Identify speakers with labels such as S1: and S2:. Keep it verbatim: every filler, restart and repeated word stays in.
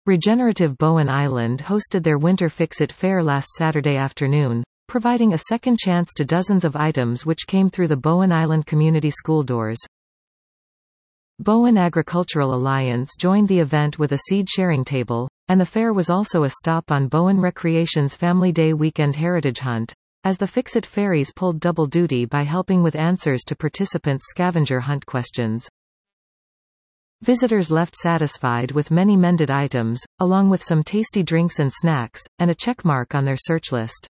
S1: Regenerative Bowen Island hosted their Winter Fix-It Fair last Saturday afternoon, providing a second chance to dozens of items which came through the Bowen Island Community School doors. Bowen Agricultural Alliance joined the event with a seed-sharing table, and the fair was also a stop on Bowen Recreation's Family Day weekend heritage hunt, as the Fix-It Fairies pulled double duty by helping with answers to participants' scavenger hunt questions. Visitors left satisfied with many mended items, along with some tasty drinks and snacks, and a checkmark on their search list.